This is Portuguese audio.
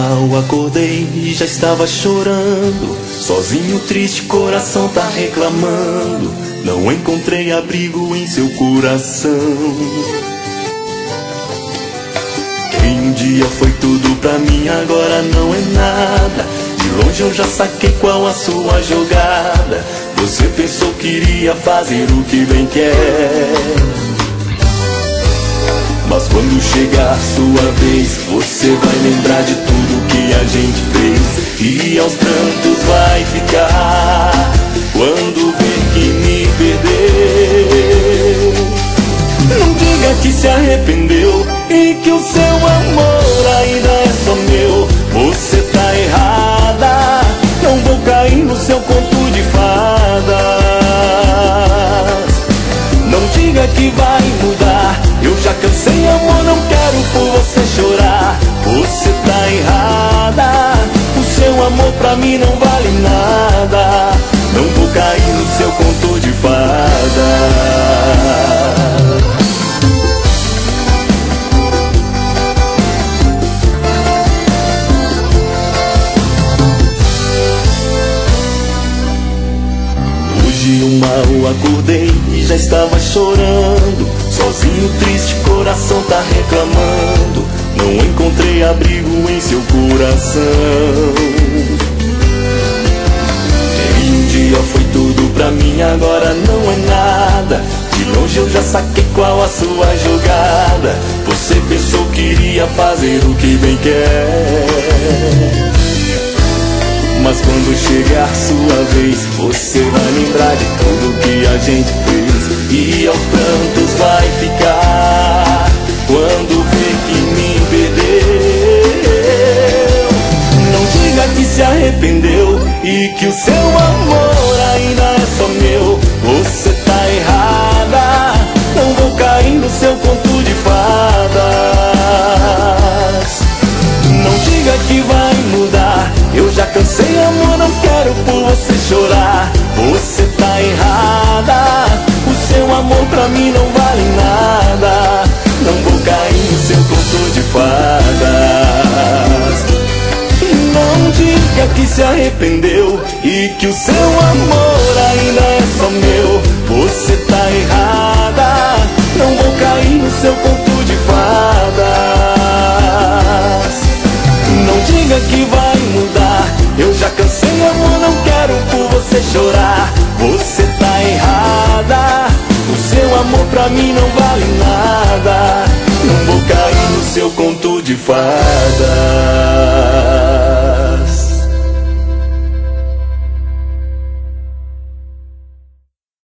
mal acordei e já estava chorando. Sozinho, triste, coração tá reclamando. Não encontrei abrigo em seu coração. Quem um dia foi tudo pra mim, agora não é nada. De longe eu já saquei qual a sua jogada. Você pensou que iria fazer o que bem quer, mas quando chegar sua vez, você vai lembrar de tudo que a gente fez, e aos prantos vai ficar quando ver que me perdeu. Não diga que se arrependeu e que o seu amor ainda é só meu. Você tá errada, não vou cair no seu conto de fadas. Não diga que vai mudar, eu já cansei, amor, não quero por você chorar. Você tá errada, o seu amor pra mim não vale nada. Não vou cair no seu conto de fadas. Hoje eu mal acordei e já estava chorando. Sozinho, triste, coração tá reclamando. Não encontrei abrigo em seu coração. Quem um dia foi tudo pra mim, agora não é nada. De longe eu já saquei qual a sua jogada. Você pensou que iria fazer o que bem quer, mas quando chegar sua vez, você vai lembrar de tudo que a gente fez, e aos prantos vai ficar quando ver que me perdeu. Não diga que se arrependeu e que o seu amor ainda é só meu. Você tá errada, não vou cair no seu conto de fadas. Não diga que vai mudar, eu já cansei, amor, não quero por você chorar. Você tá errada, o seu amor pra mim não vale nada. Não vou cair no seu conto de fadas. Não diga que se arrependeu e que o seu amor ainda é só meu. Você tá errada, não vou cair no seu conto de fadas. Não diga que vai mudar, eu já cansei, amor, não quero por você chorar. Você tá errada, o seu amor pra mim não vale nada. Não vou cair no seu conto de fadas.